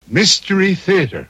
Mystery Theater.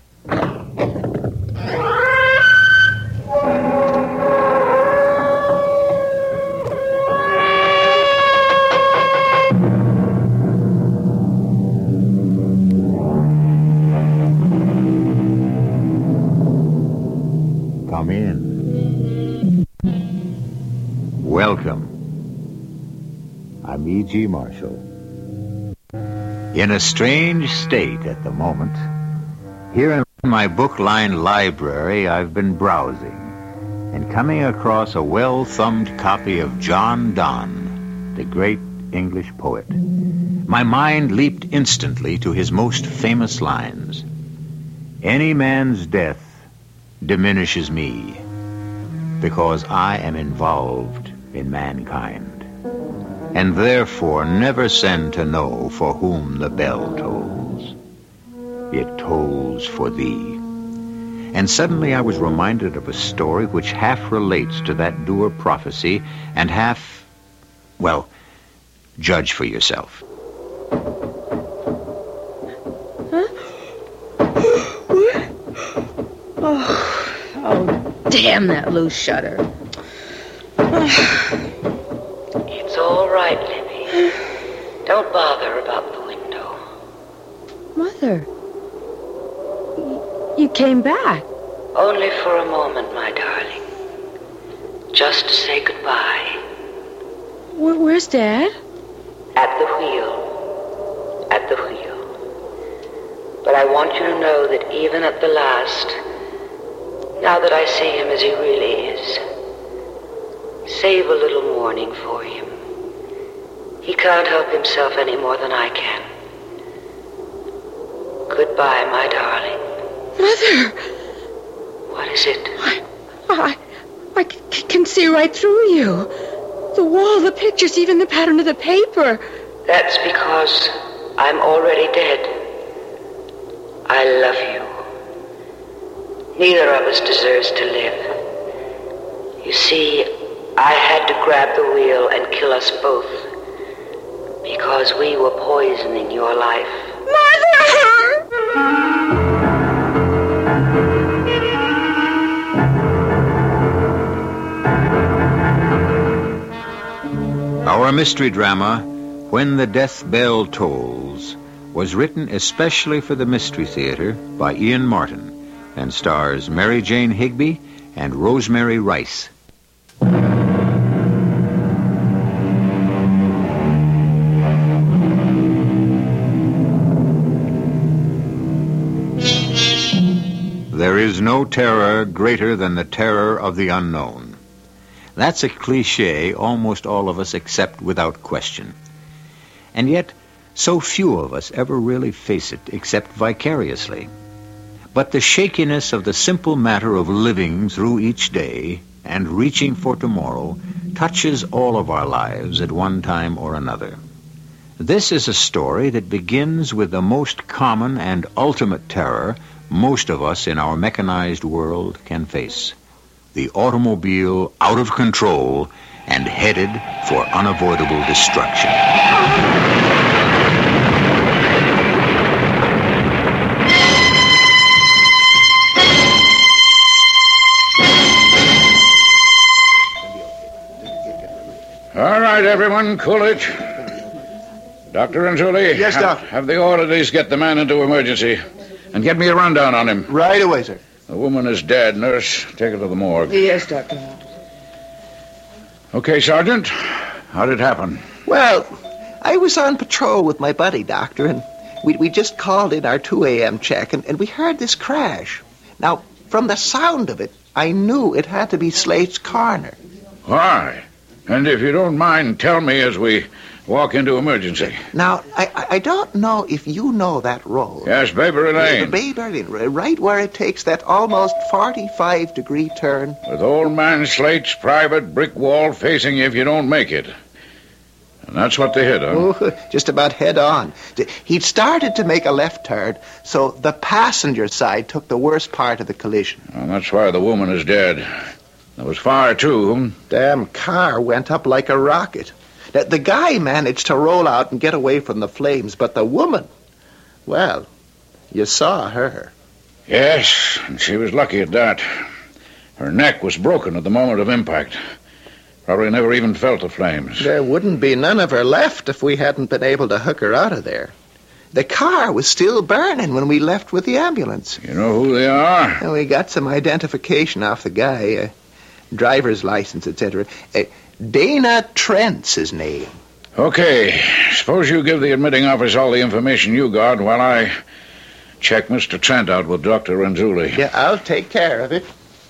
Come in. Welcome. I'm E.G. Marshall. In a strange state at the moment, here in my book-lined library, I've been browsing and coming across a well-thumbed copy of John Donne, the great English poet. My mind leaped instantly to his most famous lines. Any man's death diminishes me because I am involved in mankind, and therefore never send to know for whom the bell tolls. It tolls for thee. And suddenly I was reminded of a story which half relates to that dour prophecy and half, well, judge for yourself. Oh, damn that loose shutter. It's all right, Libby. Don't bother about the window. Mother, you came back. Only for a moment, my darling. Just to say goodbye. Where's Dad? At the wheel. At the wheel. But I want you to know that even at the last, now that I see him as he really is, save a little mourning for him. He can't help himself any more than I can. Goodbye, my darling. Mother! What is it? I can see right through you. The wall, the pictures, even the pattern of the paper. That's because I'm already dead. I love you. Neither of us deserves to live. You see, I had to grab the wheel and kill us both because we were poisoning your life. Mother! Our mystery drama, When the Death Bell Tolls, was written especially for the Mystery Theater by Ian Martin and stars Mary Jane Higby and Rosemary Rice. There is no terror greater than the terror of the unknown. That's a cliché almost all of us accept without question. And yet, so few of us ever really face it except vicariously. But the shakiness of the simple matter of living through each day and reaching for tomorrow touches all of our lives at one time or another. This is a story that begins with the most common and ultimate terror most of us in our mechanized world can face. The automobile out of control and headed for unavoidable destruction. All right, everyone, Coolidge. Dr. Anzuli. Yes, Doctor. Have the orderlies get the man into emergency and get me a rundown on him. Right away, sir. The woman is dead. Nurse, take her to the morgue. Yes, Doctor. Okay, Sergeant. How did it happen? Well, I was on patrol with my buddy, Doctor, and we just called in our 2 a.m. check, and we heard this crash. Now, from the sound of it, I knew it had to be Slate's Corner. Why? And if you don't mind, tell me as we walk into emergency. Now, I don't know if you know that road. Yes, Bayberry Lane. Bayberry Lane, right where it takes that almost 45-degree turn. With old man Slate's private brick wall facing you if you don't make it. And that's what they hit, huh? Oh, just about head on. He'd started to make a left turn, so the passenger side took the worst part of the collision. And that's why the woman is dead. There was fire, too. Damn car went up like a rocket. The guy managed to roll out and get away from the flames, but the woman, well, You saw her. Yes, and she was lucky at that. Her neck was broken at the moment of impact. Probably never even felt the flames. There wouldn't be none of her left if we hadn't been able to hook her out of there. The car was still burning when we left with the ambulance. You know who they are? And we got some identification off the guy, driver's license, etc. Dana Trent's his name. Okay, suppose you give the admitting office all the information you got while I check Mr. Trent out with Dr. Renzulli. Yeah, I'll take care of it.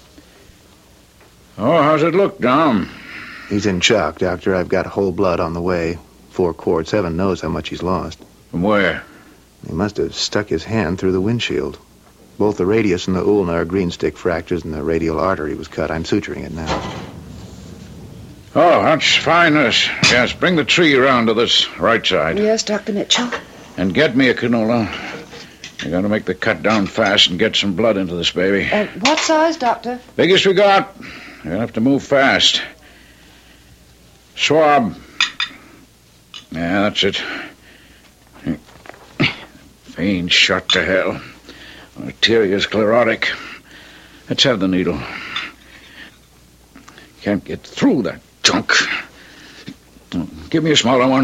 Oh, how's it look, Dom? He's in shock, Doctor. I've got whole blood on the way. 4 quarts. Heaven knows how much he's lost. From where? He must have stuck his hand through the windshield. Both the radius and the ulna are green stick fractures, and the radial artery was cut. I'm suturing it now. Oh, that's fine, nurse. Yes, bring the tree around to this right side. Yes, Dr. Mitchell. And get me a canola. I gotta make the cut down fast and get some blood into this baby. What size, Doctor? Biggest we got. You're gonna have to move fast. Swab. Yeah, that's it. Vein shot to hell. Arteria's sclerotic. Let's have the needle. Can't get through that junk. Give me a smaller one.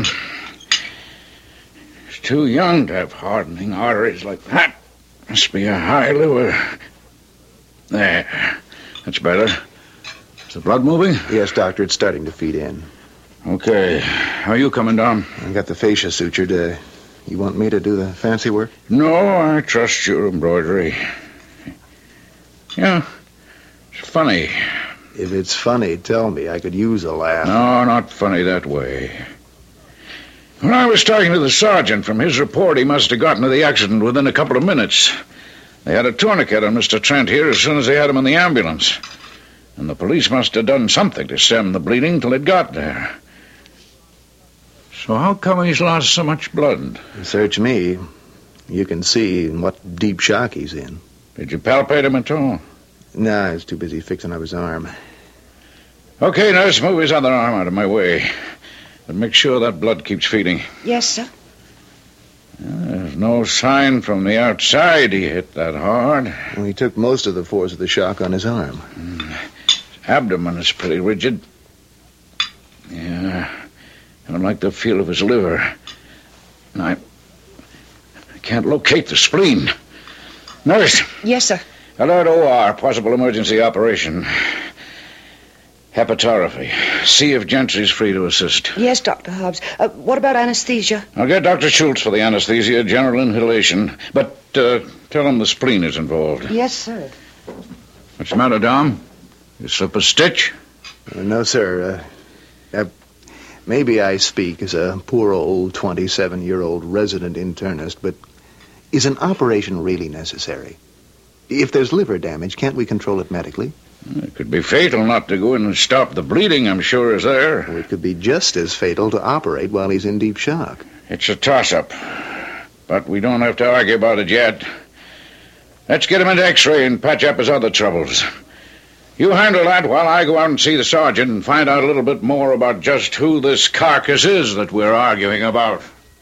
He's too young to have hardening arteries like that. Must be a high liver. There. That's better. Is the blood moving? Yes, Doctor, it's starting to feed in. Okay. How are you coming down? I got the fascia sutured. You want me to do the fancy work? No, I trust your embroidery. Yeah, it's funny. If it's funny, tell me. I could use a laugh. No, not funny that way. When I was talking to the sergeant, from his report, he must have gotten to the accident within a couple of minutes. They had a tourniquet on Mr. Trent here as soon as they had him in the ambulance. And the police must have done something to stem the bleeding till it got there. So how come he's lost so much blood? Search me. You can see what deep shock he's in. Did you palpate him at all? No, I was too busy fixing up his arm. Okay, nurse, move his other arm out of my way. But make sure that blood keeps feeding. Yes, sir. There's no sign from the outside he hit that hard. Well, he took most of the force of the shock on his arm. His abdomen is pretty rigid. Yeah, I don't like the feel of his liver. And I can't locate the spleen. Nurse. Yes, sir. Alert OR, possible emergency operation. Hepatography. See if Gentry's free to assist. Yes, Dr. Hobbs. What about anesthesia? I'll get Dr. Schultz for the anesthesia, general inhalation. But tell him the spleen is involved. Yes, sir. What's the matter, Dom? You slip a stitch? No, sir. Maybe I speak as a poor old 27-year-old resident internist, but is an operation really necessary? If there's liver damage, can't we control it medically? It could be fatal not to go in and stop the bleeding, I'm sure, is there. Or it could be just as fatal to operate while he's in deep shock. It's a toss-up. But we don't have to argue about it yet. Let's get him into X-ray and patch up his other troubles. You handle that while I go out and see the sergeant and find out a little bit more about just who this carcass is that we're arguing about.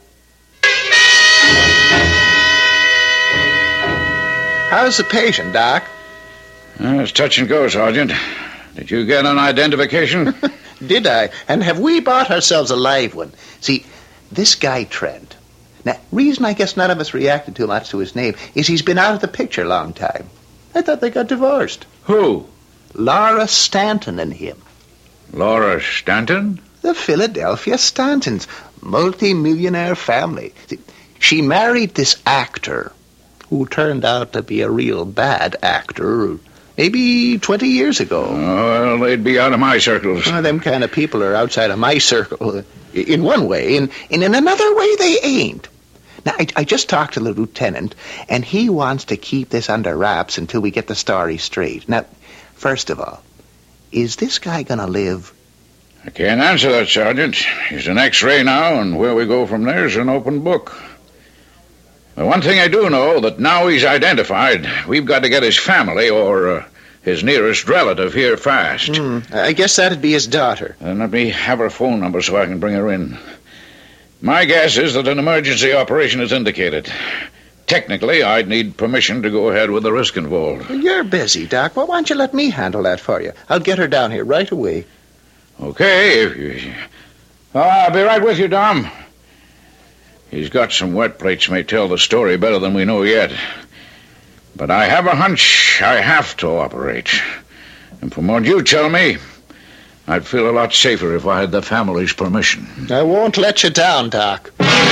How's the patient, Doc? It's touch and go, Sergeant. Did you get an identification? Did I? And have we bought ourselves a live one? See, this guy Trent. Now, reason I guess none of us reacted too much to his name is he's been out of the picture a long time. I thought they got divorced. Who? Laura Stanton and him. Laura Stanton? The Philadelphia Stantons. Multi-millionaire family. See, she married this actor who turned out to be a real bad actor maybe 20 years ago. Oh, well, they'd be out of my circles. Well, them kind of people are outside of my circle. In one way, and in another way they ain't. Now, I just talked to the lieutenant, and he wants to keep this under wraps until we get the story straight. Now, first of all, is this guy going to live? I can't answer that, Sergeant. He's an X-ray now, and where we go from there is an open book. The one thing I do know, that now he's identified, we've got to get his family or his nearest relative here fast. I guess that'd be his daughter. Then let me have her phone number so I can bring her in. My guess is that an emergency operation is indicated. technically, I'd need permission to go ahead with the risk involved. Well, you're busy, Doc. Well, why don't you let me handle that for you? I'll get her down here right away. Okay. I'll be right with you, Dom. He's got some wet plates may tell the story better than we know yet. But I have a hunch I have to operate. And from what you tell me, I'd feel a lot safer if I had the family's permission. I won't let you down, Doc.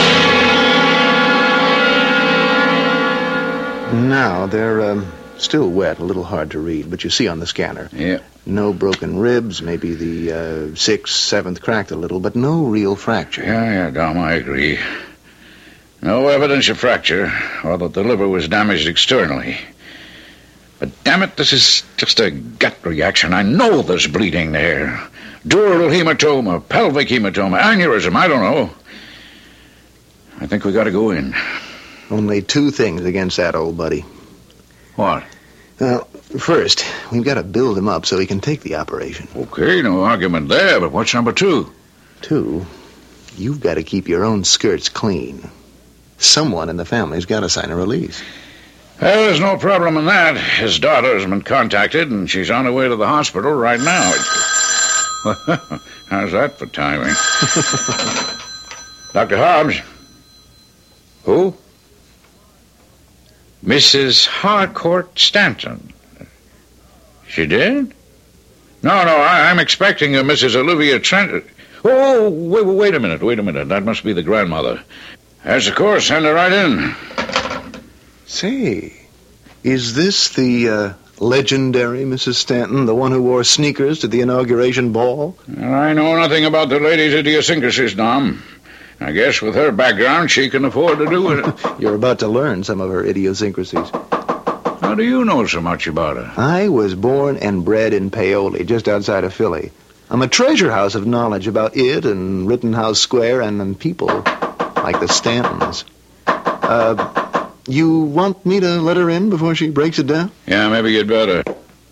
Now, they're still wet, a little hard to read, but you see on the scanner. Yeah. No broken ribs, maybe the 6th, 7th cracked a little, but no real fracture. Yeah, Dom, I agree. No evidence of fracture, or that the liver was damaged externally. But damn it, this is just a gut reaction. I know there's bleeding there. Dural hematoma, pelvic hematoma, aneurysm, I don't know. I think we got to go in. Only 2 things against that old buddy. What? Well, first, we've got to build him up so he can take the operation. Okay, no argument there, but what's number 2? 2, you've got to keep your own skirts clean. Someone in the family's got to sign a release. Well, there's no problem in that. His daughter has been contacted, and she's on her way to the hospital right now. How's that for timing? Dr. Hobbs? Who? Mrs. Harcourt Stanton. She did? No, I'm expecting a Mrs. Olivia Trent. Oh, wait a minute. That must be the grandmother. Yes, of course. Send her right in. Say, is this the legendary Mrs. Stanton, the one who wore sneakers to the inauguration ball? I know nothing about the lady's idiosyncrasies, Dom. I guess with her background, she can afford to do it. You're about to learn some of her idiosyncrasies. How do you know so much about her? I was born and bred in Paoli, just outside of Philly. I'm a treasure house of knowledge about it and Rittenhouse Square and people like the Stantons. You want me to let her in before she breaks it down? Yeah, maybe you'd better.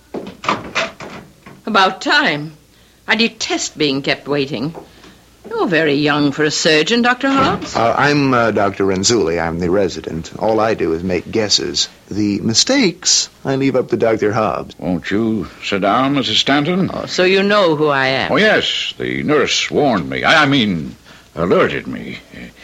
About time. I detest being kept waiting. You're very young for a surgeon, Dr. Hobbs. I'm Dr. Renzulli. I'm the resident. All I do is make guesses. The mistakes, I leave up to Dr. Hobbs. Won't you sit down, Mrs. Stanton? Oh, so you know who I am. Oh, yes. The nurse warned me. I mean, alerted me.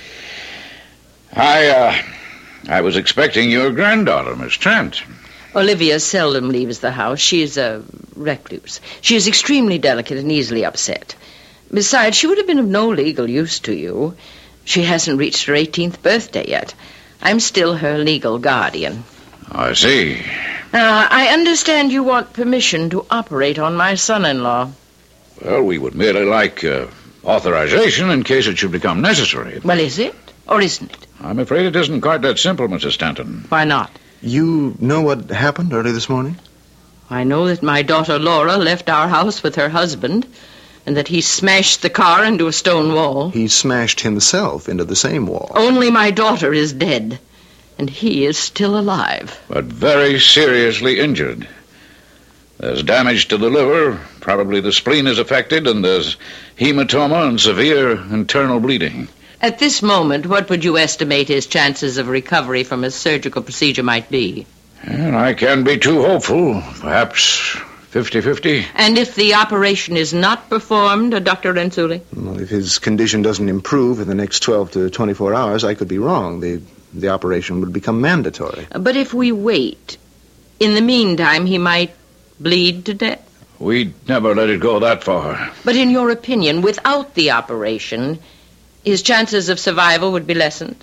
I was expecting your granddaughter, Miss Trent. Olivia seldom leaves the house. She is a recluse. She is extremely delicate and easily upset. Besides, she would have been of no legal use to you. She hasn't reached her 18th birthday yet. I'm still her legal guardian. I see. I understand you want permission to operate on my son-in-law. Well, we would merely like authorization in case it should become necessary. Well, is it? Or isn't it? I'm afraid it isn't quite that simple, Mrs. Stanton. Why not? You know what happened early this morning? I know that my daughter Laura left our house with her husband, and that he smashed the car into a stone wall. He smashed himself into the same wall. Only my daughter is dead, and he is still alive. But very seriously injured. There's damage to the liver, probably the spleen is affected, and there's hematoma and severe internal bleeding. At this moment, what would you estimate his chances of recovery from a surgical procedure might be? And I can't be too hopeful. Perhaps 50-50. And if the operation is not performed, Dr. Renzulli? Well, if his condition doesn't improve in the next 12 to 24 hours, I could be wrong. The operation would become mandatory. But if we wait, in the meantime, he might bleed to death? We'd never let it go that far. But in your opinion, without the operation, his chances of survival would be lessened?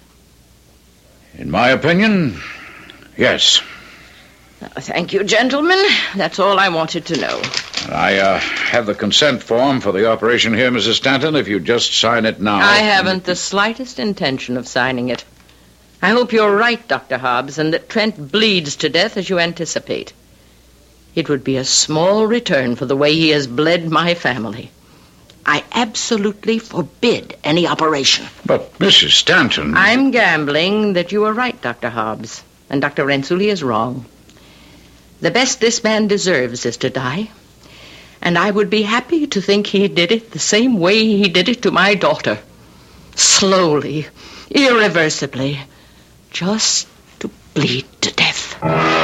In my opinion, yes. Thank you, gentlemen. That's all I wanted to know. I have the consent form for the operation here, Mrs. Stanton, if you just sign it now. I haven't the slightest intention of signing it. I hope you're right, Dr. Hobbs, and that Trent bleeds to death as you anticipate. It would be a small return for the way he has bled my family. I absolutely forbid any operation. But, Mrs. Stanton... I'm gambling that you are right, Dr. Hobbs, and Dr. Renzulli is wrong. The best this man deserves is to die, and I would be happy to think he did it the same way he did it to my daughter. Slowly, irreversibly, just to bleed to death.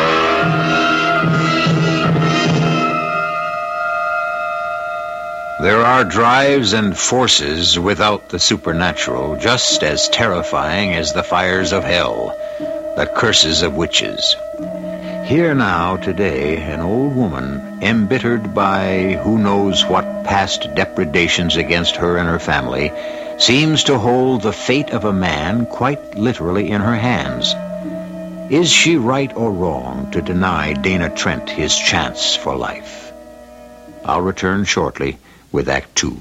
There are drives and forces without the supernatural, just as terrifying as the fires of hell, the curses of witches. Here now, today, an old woman, embittered by who knows what past depredations against her and her family, seems to hold the fate of a man quite literally in her hands. Is she right or wrong to deny Dana Trent his chance for life? I'll return shortly with Act 2.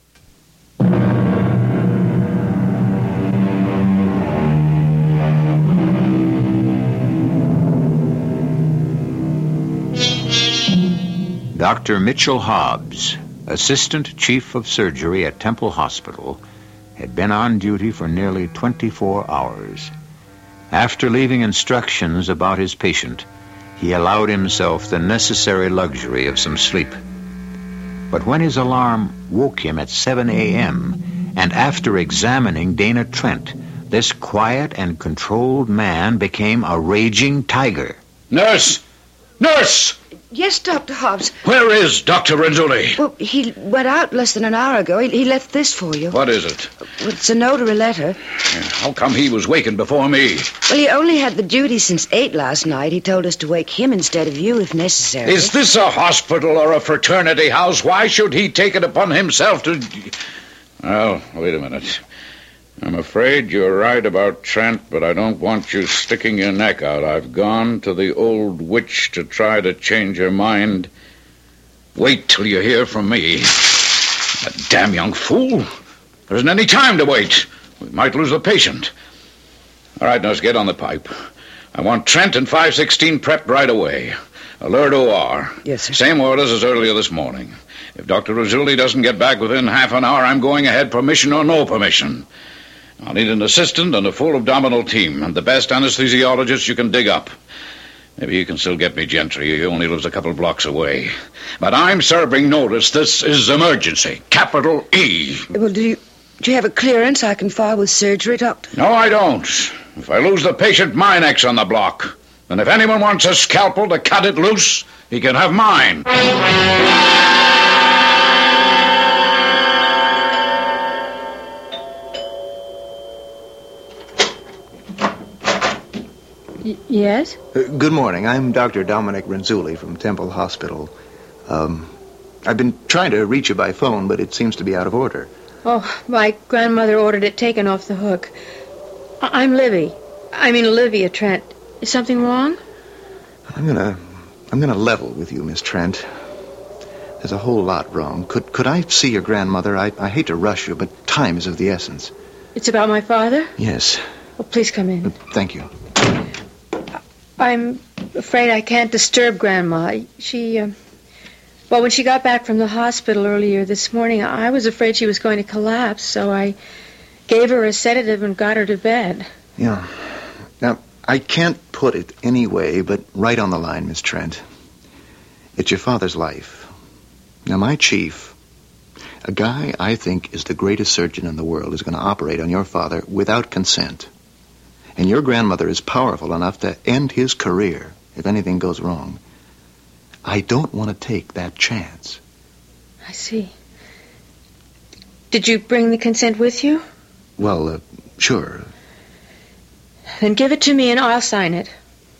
Dr. Mitchell Hobbs, Assistant Chief of Surgery at Temple Hospital, had been on duty for nearly 24 hours. After leaving instructions about his patient, he allowed himself the necessary luxury of some sleep. But when his alarm woke him at 7 a.m., and after examining Dana Trent, this quiet and controlled man became a raging tiger. Nurse! Nurse! Yes, Dr. Hobbs. Where is Dr. Renzulli? Well, he went out less than an hour ago. He left this for you. What is it? Well, it's a note or a letter. How come he was wakened before me? Well, he only had the duty since 8 last night. He told us to wake him instead of you if necessary. Is this a hospital or a fraternity house? Why should he take it upon himself to... Well, wait a minute. I'm afraid you're right about Trent, but I don't want you sticking your neck out. I've gone to the old witch to try to change her mind. Wait till you hear from me. That damn young fool. There isn't any time to wait. We might lose the patient. All right, nurse, get on the pipe. I want Trent and 516 prepped right away. Alert OR. Yes, sir. Same orders as earlier this morning. If Dr. Renzulli doesn't get back within half an hour, I'm going ahead, permission or no permission. I'll need an assistant and a full abdominal team, and the best anesthesiologist you can dig up. Maybe you can still get me Gentry. He only lives a couple blocks away. But I'm serving notice. This is emergency. Capital E. Well, do you have a clearance I can file with surgery, Doctor? No, I don't. If I lose the patient, my neck's on the block. And if anyone wants a scalpel to cut it loose, he can have mine. Yes? Good morning. I'm Dr. Dominic Renzulli from Temple Hospital. I've been trying to reach you by phone, but it seems to be out of order. Oh, my grandmother ordered it taken off the hook. I'm Livy. I mean Olivia Trent. Is something wrong? I'm gonna level with you, Miss Trent. There's a whole lot wrong. Could I see your grandmother? I hate to rush you, but time is of the essence. It's about my father? Yes. Well, please come in. Thank you. I'm afraid I can't disturb Grandma. Well, when she got back from the hospital earlier this morning, I was afraid she was going to collapse, so I gave her a sedative and got her to bed. Yeah. Now, I can't put it any way but right on the line, Miss Trent. It's your father's life. Now, my chief, a guy I think is the greatest surgeon in the world, is going to operate on your father without consent. And your grandmother is powerful enough to end his career if anything goes wrong. I don't want to take that chance. I see. Did you bring the consent with you? Well, sure. Then give it to me and I'll sign it.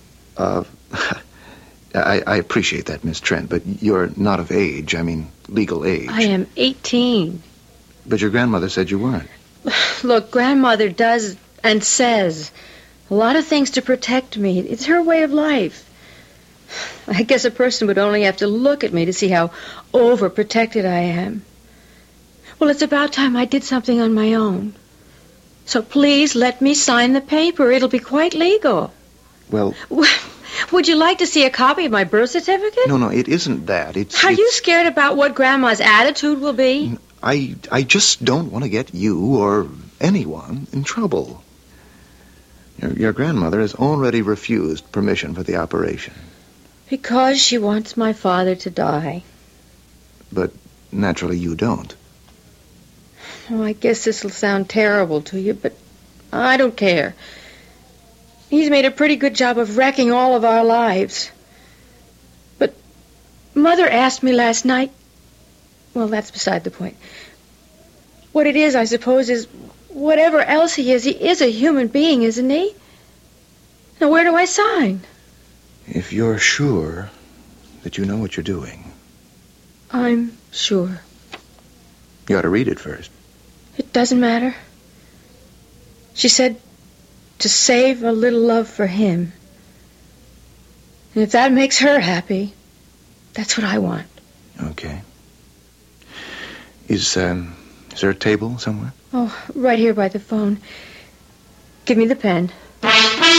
I appreciate that, Miss Trent, but you're not of age. I mean, legal age. I am 18. But your grandmother said you weren't. Look, Grandmother does and says a lot of things to protect me. It's her way of life. I guess a person would only have to look at me to see how overprotected I am. Well, it's about time I did something on my own. So please let me sign the paper. It'll be quite legal. Well... Would you like to see a copy of my birth certificate? No, it isn't that. Are you scared about what Grandma's attitude will be? I just don't want to get you or anyone in trouble. Your grandmother has already refused permission for the operation. Because she wants my father to die. But naturally you don't. Oh, I guess this will sound terrible to you, but I don't care. He's made a pretty good job of wrecking all of our lives. But Mother asked me last night... Well, that's beside the point. What it is, I suppose, is whatever else he is a human being, isn't he? Now, where do I sign? If you're sure that you know what you're doing... I'm sure. You ought to read it first. It doesn't matter. She said to save a little love for him. And if that makes her happy, that's what I want. Okay. Is there a table somewhere? Oh, right here by the phone. Give me the pen. Dom,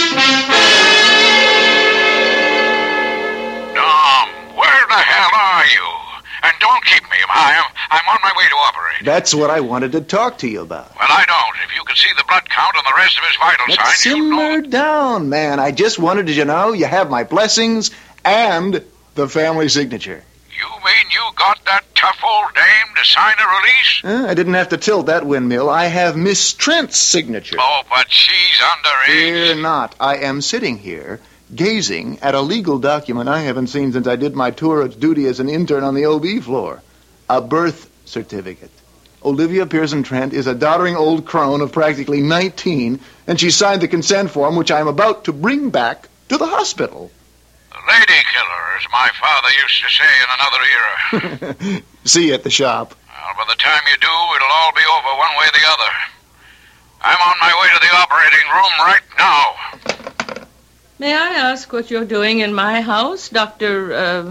where the hell are you? And don't keep me. I'm on my way to operate. That's what I wanted to talk to you about. Well, I don't. If you could see the blood count and the rest of his vital signs, you'd know. Simmer down, man. I just wanted to know you have my blessings and the family signature. You mean you got that tough old dame to sign a release? I didn't have to tilt that windmill. I have Miss Trent's signature. Oh, but she's underage. Fear not. I am sitting here gazing at a legal document I haven't seen since I did my tour of duty as an intern on the OB floor. A birth certificate. Olivia Pearson Trent is a doddering old crone of practically 19, and she signed the consent form, which I'm about to bring back to the hospital. Lady killer, as my father used to say in another era. See you at the shop. Well, by the time you do, it'll all be over one way or the other. I'm on my way to the operating room right now. May I ask what you're doing in my house, Dr.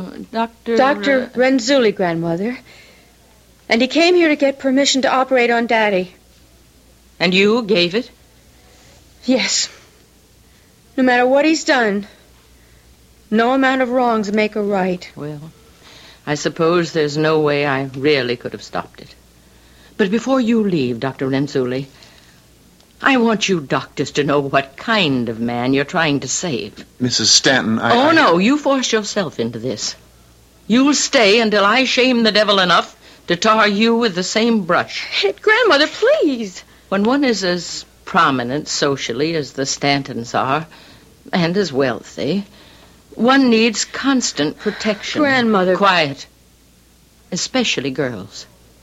Renzulli, Grandmother. And he came here to get permission to operate on Daddy. And you gave it? Yes. No matter what he's done, no amount of wrongs make a right. Well, I suppose there's no way I really could have stopped it. But before you leave, Dr. Renzulli, I want you doctors to know what kind of man you're trying to save. Mrs. Stanton, No, you forced yourself into this. You'll stay until I shame the devil enough to tar you with the same brush. Hey, Grandmother, please. When one is as prominent socially as the Stantons are, and as wealthy, one needs constant protection. Grandmother. Quiet. Especially girls.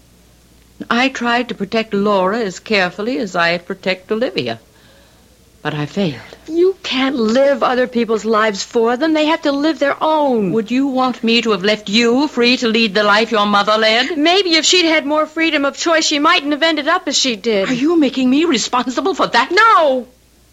I tried to protect Laura as carefully as I protect Olivia. But I failed. You can't live other people's lives for them. They have to live their own. Would you want me to have left you free to lead the life your mother led? Maybe if she'd had more freedom of choice, she mightn't have ended up as she did. Are you making me responsible for that? No!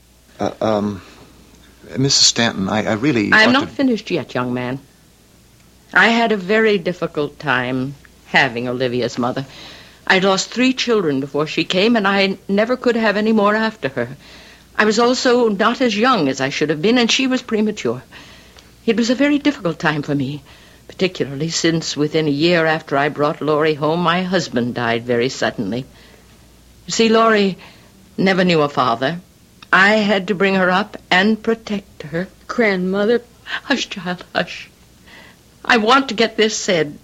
Mrs. Stanton, I really... I'm not finished yet, young man. I had a very difficult time having Olivia's mother. I'd lost 3 children before she came, and I never could have any more after her. I was also not as young as I should have been, and she was premature. It was a very difficult time for me, particularly since within a year after I brought Laurie home, my husband died very suddenly. You see, Laurie never knew a father. I had to bring her up and protect her. Grandmother. Hush, child, hush. I want to get this said.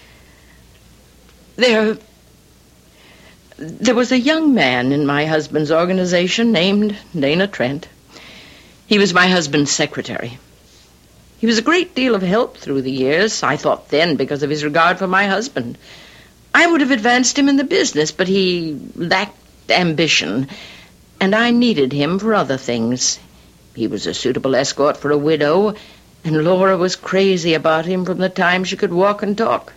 There was a young man in my husband's organization named Dana Trent. He was my husband's secretary. He was a great deal of help through the years, I thought then, because of his regard for my husband. I would have advanced him in the business, but he lacked ambition, and I needed him for other things. He was a suitable escort for a widow, and Laura was crazy about him from the time she could walk and talk.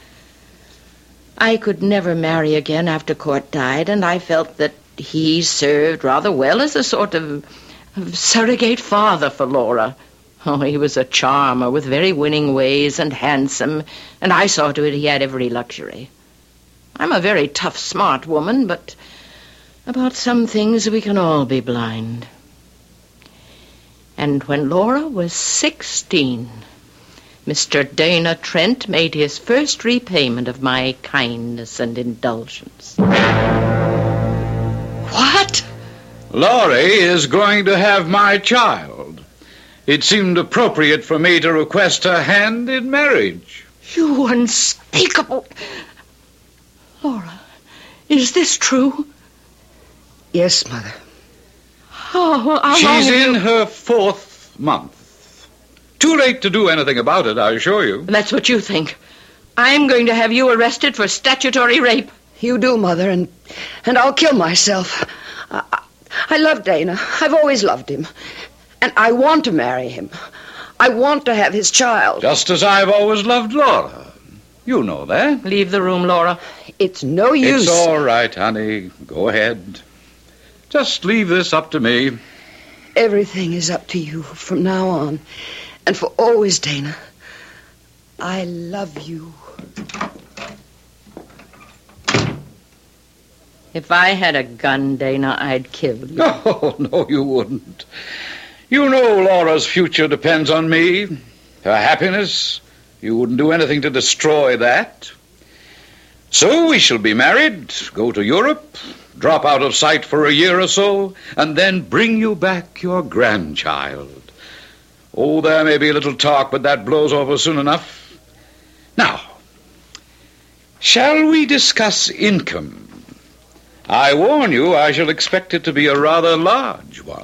I could never marry again after Court died, and I felt that he served rather well as a sort of surrogate father for Laura. Oh, he was a charmer with very winning ways and handsome, and I saw to it he had every luxury. I'm a very tough, smart woman, but about some things we can all be blind. And when Laura was 16... Mr. Dana Trent made his first repayment of my kindness and indulgence. What? Laurie is going to have my child. It seemed appropriate for me to request her hand in marriage. You unspeakable... Laura, is this true? Yes, Mother. Oh, how long She's have in you... her 4th month. Too late to do anything about it, I assure you. That's what you think. I'm going to have you arrested for statutory rape. You do, Mother, and I'll kill myself. I love Dana. I've always loved him. And I want to marry him. I want to have his child. Just as I've always loved Laura. You know that. Leave the room, Laura. It's no use. It's all right, honey. Go ahead. Just leave this up to me. Everything is up to you from now on. And for always, Dana. I love you. If I had a gun, Dana, I'd kill you. No, you wouldn't. You know Laura's future depends on me. Her happiness. You wouldn't do anything to destroy that. So we shall be married, go to Europe, drop out of sight for a year or so, and then bring you back your grandchild. Oh, there may be a little talk, but that blows over soon enough. Now, shall we discuss income? I warn you, I shall expect it to be a rather large one.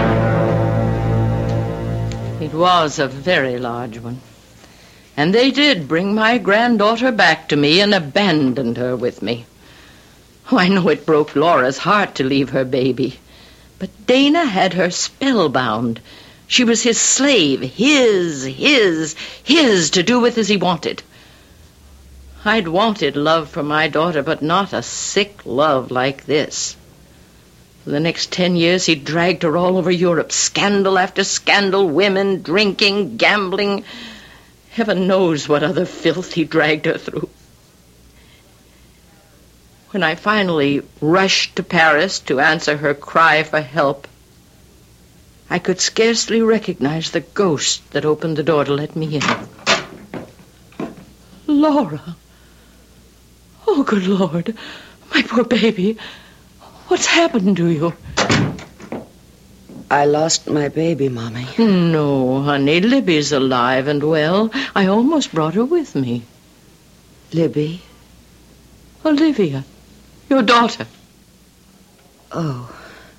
It was a very large one. And they did bring my granddaughter back to me and abandoned her with me. Oh, I know it broke Laura's heart to leave her baby. But Dana had her spellbound. She was his slave, his, to do with as he wanted. I'd wanted love for my daughter, but not a sick love like this. For the next 10 years, he dragged her all over Europe, scandal after scandal, women, drinking, gambling. Heaven knows what other filth he dragged her through. When I finally rushed to Paris to answer her cry for help, I could scarcely recognize the ghost that opened the door to let me in. Laura. Oh, good Lord. My poor baby. What's happened to you? I lost my baby, Mommy. No, honey. Libby's alive and well. I almost brought her with me. Libby? Olivia. Your daughter. Oh.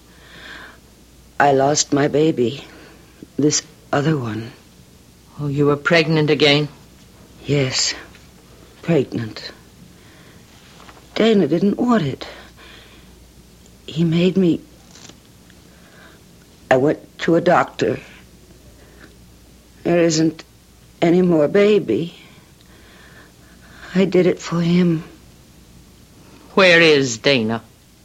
I lost my baby. This other one. Oh, you were pregnant again? Yes. Pregnant. Dana didn't want it. He made me... I went to a doctor. There isn't any more baby. I did it for him. Where is Dana?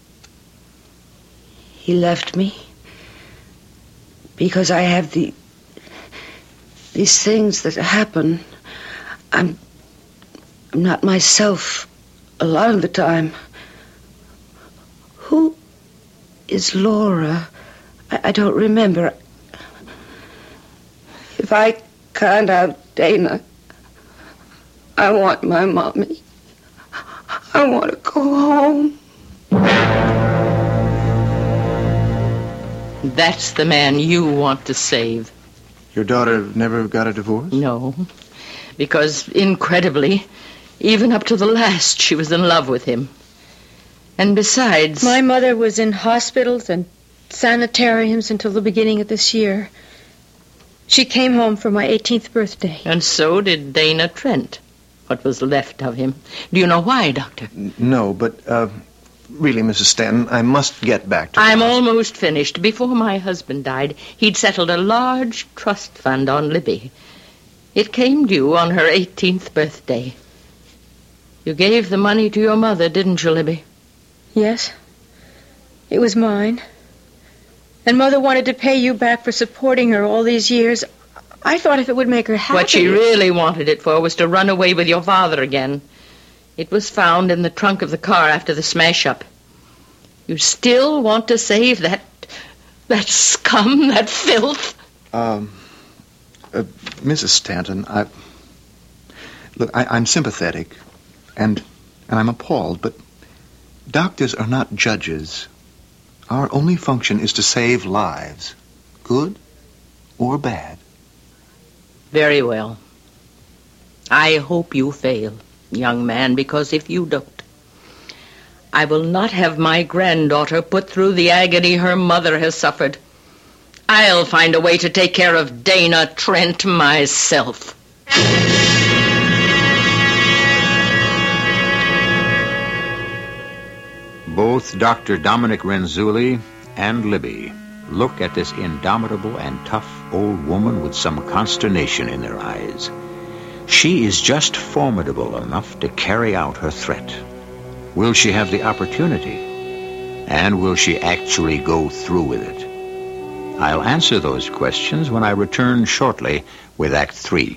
He left me because I have these things that happen. I'm not myself a lot of the time. Who is Laura? I don't remember. If I can't have Dana, I want my mommy. I want to go home. That's the man you want to save. Your daughter never got a divorce? No, because incredibly, even up to the last, she was in love with him. And besides... My mother was in hospitals and sanitariums until the beginning of this year. She came home for my 18th birthday. And so did Dana Trent, what was left of him. Do you know why, Doctor? No, but, really, Mrs. Stanton, I must get back to... I'm almost finished. Before my husband died, he'd settled a large trust fund on Libby. It came due on her 18th birthday. You gave the money to your mother, didn't you, Libby? Yes. It was mine. And Mother wanted to pay you back for supporting her all these years. I thought if it would make her happy... What she really wanted it for was to run away with your father again. It was found in the trunk of the car after the smash-up. You still want to save that scum, that filth? Mrs. Stanton, I'm sympathetic, and I'm appalled, but doctors are not judges. Our only function is to save lives, good or bad. Very well. I hope you fail, young man, because if you don't, I will not have my granddaughter put through the agony her mother has suffered. I'll find a way to take care of Dana Trent myself. Both Dr. Dominic Renzulli and Libby look at this indomitable and tough old woman with some consternation in their eyes. She is just formidable enough to carry out her threat. Will she have the opportunity? And will she actually go through with it? I'll answer those questions when I return shortly with Act 3.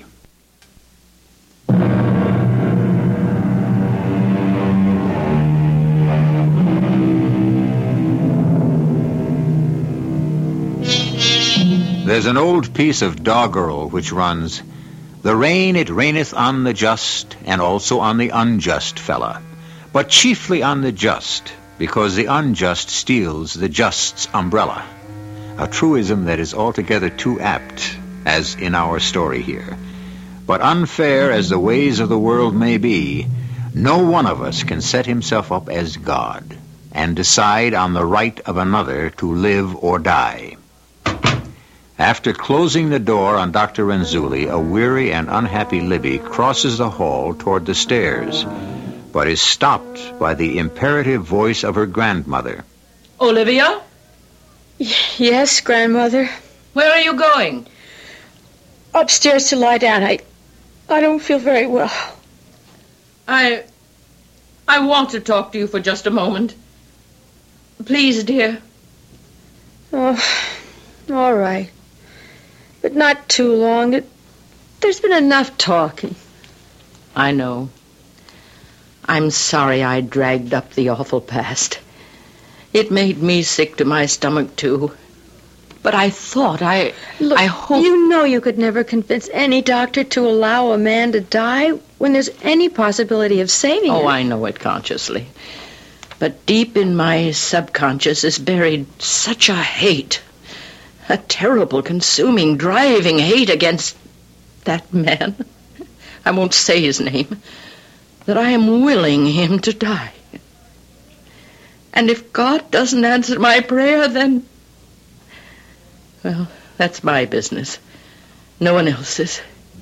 There's an old piece of doggerel which runs, "The rain it raineth on the just, and also on the unjust fella, but chiefly on the just, because the unjust steals the just's umbrella." A truism that is altogether too apt, as in our story here. But unfair as the ways of the world may be, no one of us can set himself up as God and decide on the right of another to live or die. After closing the door on Dr. Renzulli, a weary and unhappy Libby crosses the hall toward the stairs, but is stopped by the imperative voice of her grandmother. Olivia? Yes, Grandmother? Where are you going? Upstairs to lie down. I don't feel very well. I want to talk to you for just a moment. Please, dear. Oh, all right. But not too long. There's been enough talking. I know. I'm sorry I dragged up the awful past. It made me sick to my stomach, too. But I thought Look, I hope... You know you could never convince any doctor to allow a man to die when there's any possibility of saving him. Oh, I know it consciously. But deep in my subconscious is buried such a hate. A terrible, consuming, driving hate against that man. I won't say his name. That I am willing him to die. And if God doesn't answer my prayer, then... Well, that's my business. No one else's.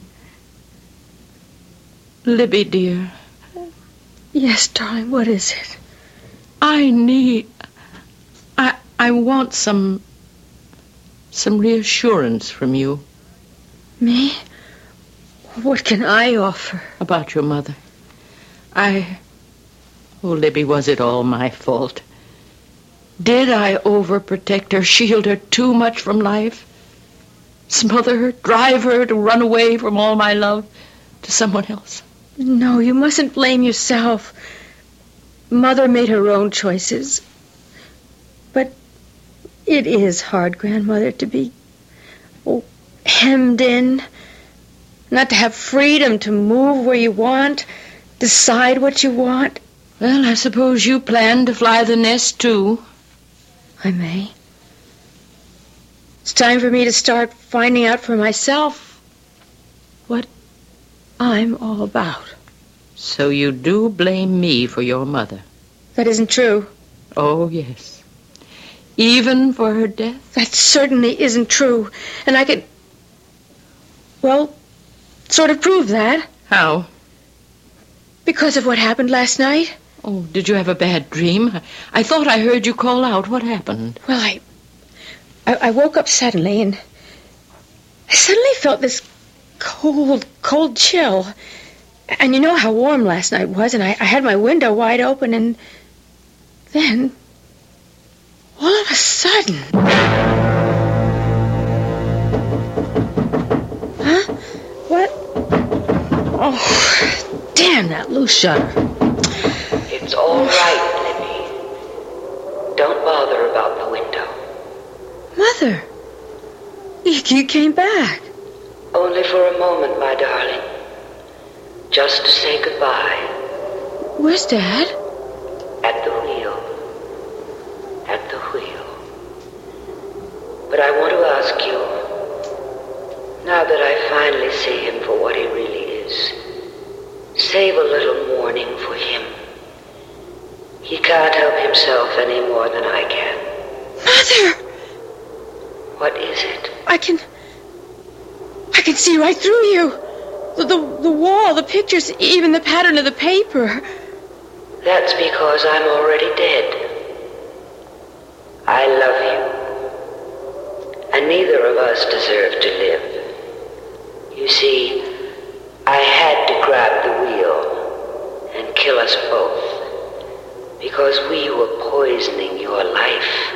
Libby, dear. Yes, darling, what is it? I want some reassurance from you. Me? What can I offer? About your mother. Oh, Libby, was it all my fault? Did I overprotect her, shield her too much from life? Smother her, drive her to run away from all my love to someone else? No, you mustn't blame yourself. Mother made her own choices. But it is hard, Grandmother, to be hemmed in. Not to have freedom to move where you want, decide what you want. Well, I suppose you plan to fly the nest, too. I may. It's time for me to start finding out for myself what I'm all about. So you do blame me for your mother? That isn't true. Oh, yes. Even for her death? That certainly isn't true. And I could, sort of prove that. How? Because of what happened last night. Oh, did you have a bad dream? I thought I heard you call out. What happened? Well, I woke up suddenly, and I suddenly felt this cold chill. And you know how warm last night was, and I had my window wide open, and then, all of a sudden... Huh? What? Oh, damn that loose shutter. It's all right, Libby. Don't bother about the window. Mother, you came back. Only for a moment, my darling. Just to say goodbye. Where's Dad? At the wheel. At the wheel. But I want to ask you, now that I finally see him for what he really is, save a little mourning for him. He can't help himself any more than I can. Mother! What is it? I can see right through you. The wall, the pictures, even the pattern of the paper. That's because I'm already dead. I love you. And neither of us deserve to live. You see, I had to grab the wheel and kill us both because we were poisoning your life.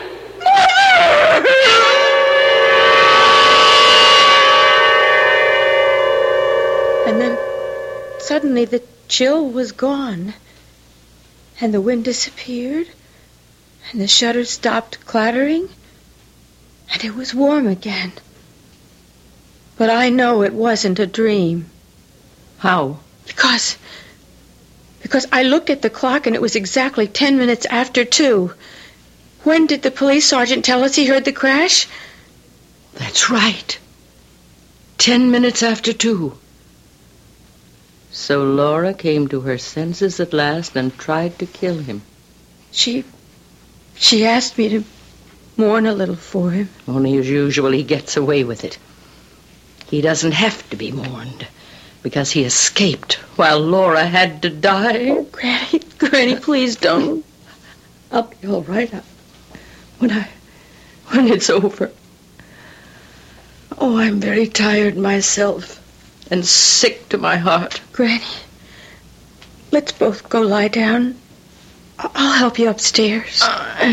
And then suddenly the chill was gone, and the wind disappeared, and the shutters stopped clattering, and it was warm again. But I know it wasn't a dream. How? Because I looked at the clock and it was exactly 10 minutes after 2. When did the police sergeant tell us he heard the crash? That's right. 10 minutes after 2. So Laura came to her senses at last and tried to kill him. She asked me to mourn a little for him. Only as usual, he gets away with it. He doesn't have to be mourned because he escaped while Laura had to die. Oh, Granny, please don't. I'll be all right when it's over. Oh, I'm very tired myself and sick to my heart. Granny, let's both go lie down. I'll help you upstairs.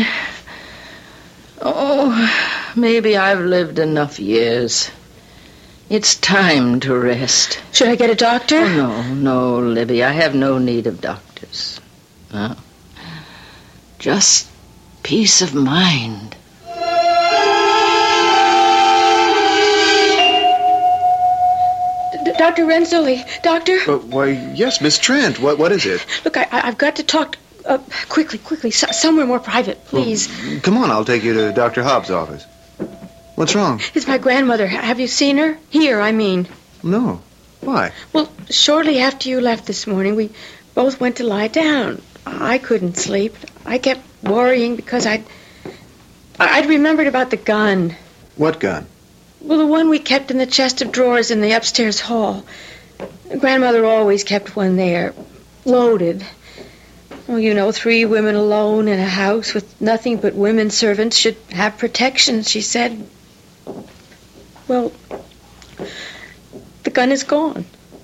Maybe I've lived enough years. It's time to rest. Should I get a doctor? Oh, no, Libby. I have no need of doctors. Just peace of mind. Dr. Renzulli, doctor? Why, yes, Miss Trent. What is it? Look, I've got to talk quickly, somewhere more private, please. Well, come on, I'll take you to Dr. Hobbs' office. What's wrong? It's my grandmother. Have you seen her? Here, I mean. No. Why? Well, shortly after you left this morning, we both went to lie down. I couldn't sleep. I kept worrying because I'd remembered about the gun. What gun? Well, the one we kept in the chest of drawers in the upstairs hall. Grandmother always kept one there, loaded. Well, you know, 3 women alone in a house with nothing but women servants should have protection, she said. Well, the gun is gone.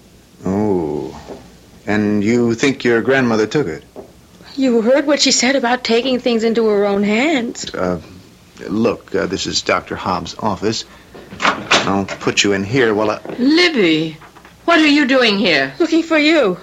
Oh. And you think your grandmother took it? You heard what she said about taking things into her own hands. Look, this is Dr. Hobbs' office. I'll put you in here while I... Libby, what are you doing here? Looking for you.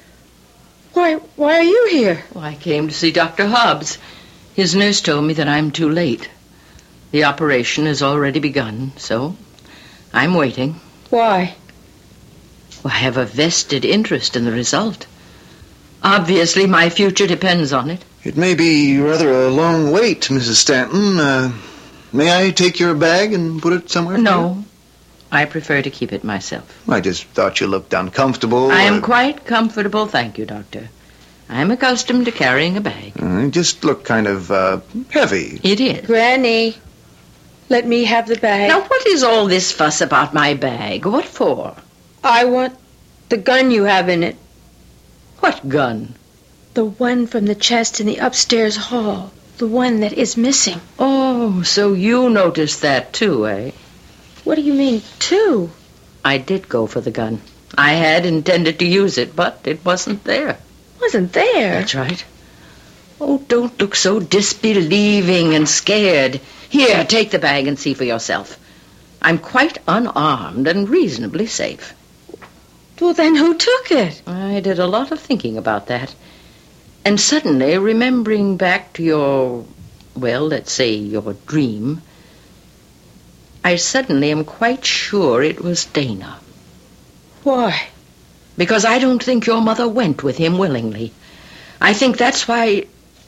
Why are you here? Well, I came to see Dr. Hobbs. His nurse told me that I'm too late. The operation has already begun, so I'm waiting. Why? Well, I have a vested interest in the result. Obviously, my future depends on it. It may be rather a long wait, Mrs. Stanton. May I take your bag and put it somewhere? No. I prefer to keep it myself. I just thought you looked uncomfortable. I am quite comfortable, thank you, Doctor. I'm accustomed to carrying a bag. You just look kind of, heavy. It is. Granny, let me have the bag. Now, what is all this fuss about my bag? What for? I want the gun you have in it. What gun? The one from the chest in the upstairs hall. The one that is missing. Oh, so you noticed that too, eh? What do you mean, too? I did go for the gun. I had intended to use it, but it wasn't there. Wasn't there? That's right. Oh, don't look so disbelieving and scared. Here, take the bag and see for yourself. I'm quite unarmed and reasonably safe. Well, then who took it? I did a lot of thinking about that. And suddenly, remembering back to your, well, let's say your dream, I suddenly am quite sure it was Dana. Why? Because I don't think your mother went with him willingly. I think that's why...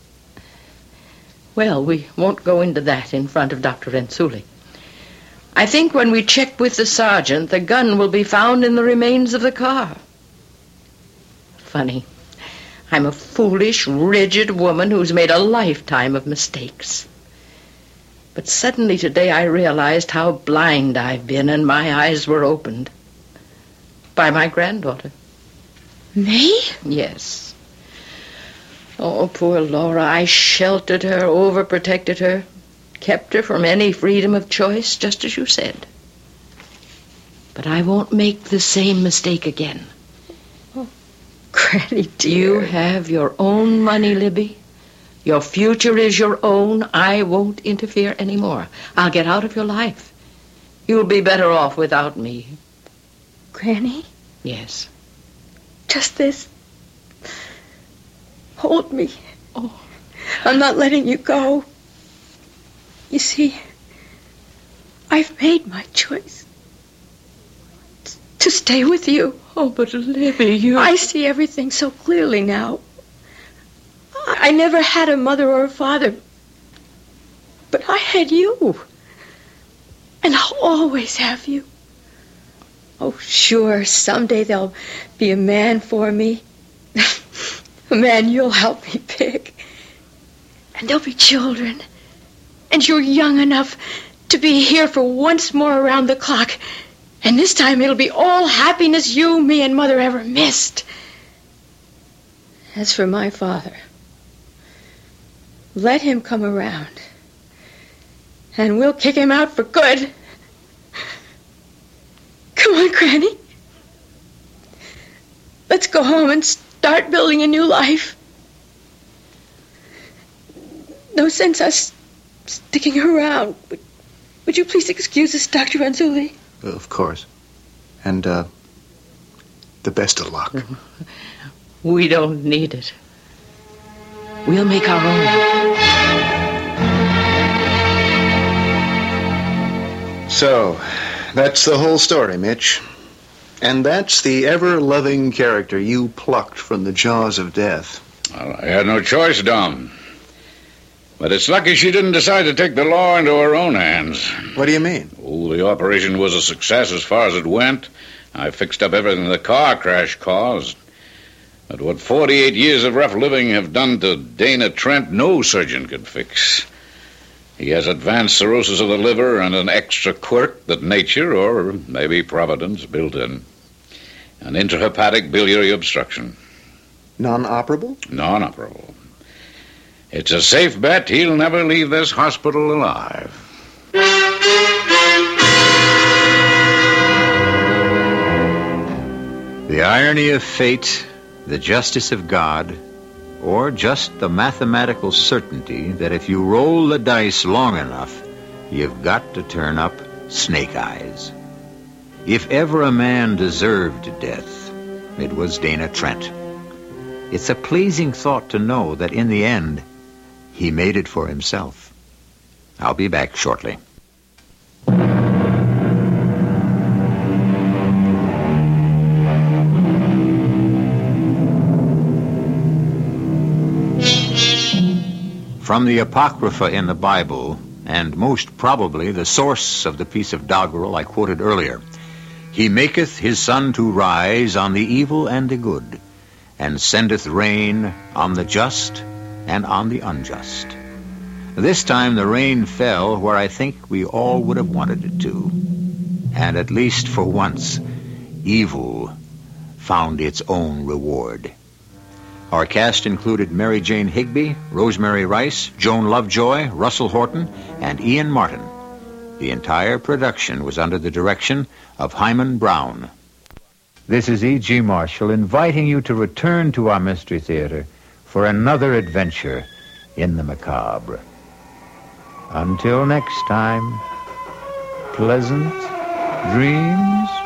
Well, we won't go into that in front of Dr. Renzulli. I think when we check with the sergeant, the gun will be found in the remains of the car. Funny. I'm a foolish, rigid woman who's made a lifetime of mistakes. But suddenly today I realized how blind I've been, and my eyes were opened by my granddaughter. Me? Yes. Oh, poor Laura. I sheltered her, overprotected her, kept her from any freedom of choice, just as you said. But I won't make the same mistake again. Oh, Granny dear. You have your own money, Libby. Your future is your own. I won't interfere anymore. I'll get out of your life. You'll be better off without me. Granny? Yes. Just this. Hold me. Oh. I'm not letting you go. You see, I've made my choice. To stay with you. Oh, but Libby, you... I see everything so clearly now. I never had a mother or a father, but I had you. And I'll always have you. Oh, sure, someday there'll be a man for me. A man you'll help me pick. And there'll be children. And you're young enough to be here for once more around the clock. And this time it'll be all happiness you, me, and Mother ever missed. As for my father, let him come around, and we'll kick him out for good. Come on, Granny. Let's go home and start building a new life. No sense us sticking around. Would you please excuse us, Dr. Ranzulli? Of course. And, the best of luck. We don't need it. We'll make our own. So, that's the whole story, Mitch. And that's the ever-loving character you plucked from the jaws of death. Well, I had no choice, Dom. But it's lucky she didn't decide to take the law into her own hands. What do you mean? Oh, the operation was a success as far as it went. I fixed up everything the car crash caused. But what 48 years of rough living have done to Dana Trent, no surgeon could fix. He has advanced cirrhosis of the liver and an extra quirk that nature, or maybe Providence, built in. An intrahepatic biliary obstruction. Non-operable? Non-operable. It's a safe bet he'll never leave this hospital alive. The irony of fate, the justice of God, or just the mathematical certainty that if you roll the dice long enough, you've got to turn up snake eyes. If ever a man deserved death, it was Dana Trent. It's a pleasing thought to know that in the end, he made it for himself. I'll be back shortly. From the Apocrypha in the Bible, and most probably the source of the piece of doggerel I quoted earlier, he maketh his sun to rise on the evil and the good, and sendeth rain on the just and on the unjust. This time the rain fell where I think we all would have wanted it to. And at least for once, evil found its own reward. Our cast included Mary Jane Higby, Rosemary Rice, Joan Lovejoy, Russell Horton, and Ian Martin. The entire production was under the direction of Hyman Brown. This is E.G. Marshall inviting you to return to our Mystery Theater for another adventure in the macabre. Until next time, pleasant dreams.